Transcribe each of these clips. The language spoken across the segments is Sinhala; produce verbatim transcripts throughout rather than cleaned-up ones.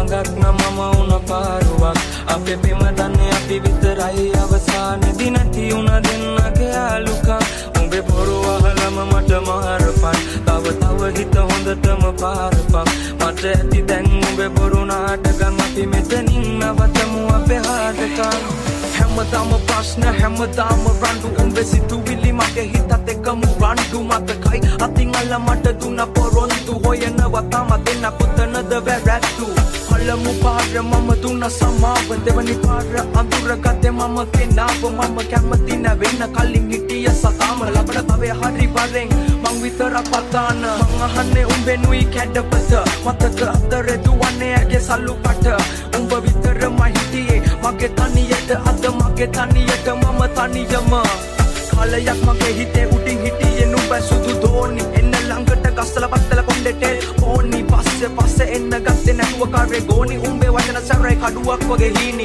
ගඟක් නමම උන පාරුවක් අපේ පෙම දන්නේ අපි විතරයි අවසානයේදී නැති උන දෙන්නගේ ආලුකම් උඹේ බොරු අහලම මට මාරපන් තව තව හිත හොඳටම පාරපන් මට ඇති දැන් උඹේ බොරු නාටකම් අපි මෙතනින් නවතමු අපේ හාදකම් හැමදාම ප්‍රශ්න හැමදාම රණ්ඩු උඹේ සිතුවිලි මගේ හිතත් එක්කම රණ්ඩු මතකයි අතින් අල්ල මට දුන්න පොරොන්දු හොයනවා තම දෙන්න කොතනද වැරැද්දු පළමු පාර මම දුන්න සමාව දෙවනි පාර අඳුරගත්තේ මම කෙනාව මම කැමති නැවෙන්න කලින් හිටිය සතාම ලබන භවයේ හරි වරෙන් මං විතරක් පතාන මං අහන්නේ උඹෙනුයි කැඩපත මතක අතරේ දුවන්නේ ඇගේ සල්ලු කට උඹ විතරමයි හිටියේ මගේ තනියට අද මගේ තනියට මම තනියම කාලයක් මගේ හිතේ උඩින් හිටියේ නුඹ සුදු දෝනි එන්න ළඟට ගස්සලා පත්තල කොණ්ඩෙට ඕනි පස්සේ පස්සේ එන්න ගත්තේ නැතුව කරේ ගෝනි උඹේ වචන සරයි කඩුවක් වගේ හීනි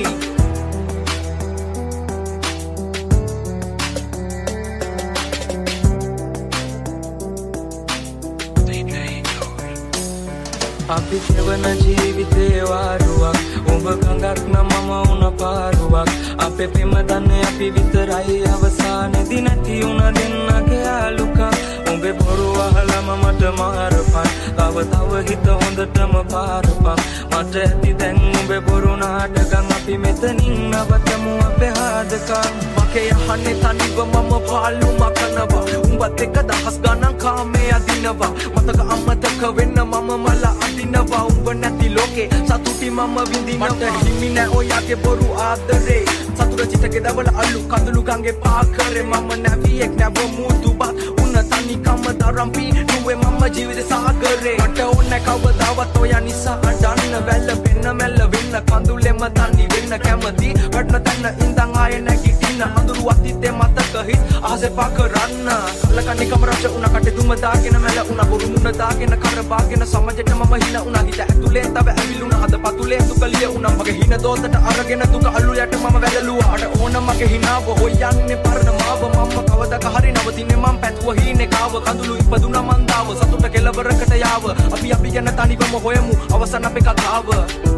අපි සෙවන ජීවිතේ වාරුවක් උඹ ගඟක් නමම උන පාරුවක් අපේ පෙම දන්නේ අපි විතරයි අවසානයේදී නැති උන දෙන්නගේ ආලුකම් උඹේ බොරු අහලම මට මාරපන් තව තව හිත හොඳටම පාරපන් මට ඇති දැන් උඹේ බොරු නාටකම් අපි මෙතනින් නවතමු අපේ හාදකම් මගේ යහන්නේ තනිව මම පාළු මකනවා උඹත් එක්ක දහස් ගණන් කාමේ අදිනවා මතක අමතක වෙන්න මම මල අදිනවා උඹ නැති ලෝකේ සතුටි මම විඳිනවා මට හිමි නෑ ඔයාගේ බොරු ආදරේ සතුට චිතකේ දවල අලු කඳුළු ගංගේ පාකරේ මම නැවියෙක් නැව මුදුබත් උන තනිකම දරම්පි නුවේ මම ජීවිත සාගරේ මට ඕනේ කවදාවත් ඔයා නිසා අඬන්න වැල්ල වෙන්න මැල්ල වෙන්න කඳුලෙම තනි වෙන්න කැමති වටන තැන ඉඳන් ආයේ නැගිටින්න අඳුරු අතීතේ මතක හිත් ආසේ පාකරන්න කලකන්නේ කමරච උන කටේ දුම දාගෙන මැල උන බොරු මුණ දාගෙන කර බාගෙන සමජෙට මම හින උන හිත ඇතුලේ තව ඇවිලුණ හද පතුලේ දුකලිය උන මගේ හින දෝතට අරගෙන දුක අල්ලු යට මම වැළලුවා අර ඕන මගේ හිනාව හොයන්නේ පරණ මාව මම කවදක හරි නවතින්නේ මම පැතුව හීනේ කාව කඳුළු ඉපදුනා මන්දාව සතුට කෙලවරකට යාව අපි අපි ගැන තනිවම හොයමු අවසන් අපේ කතාව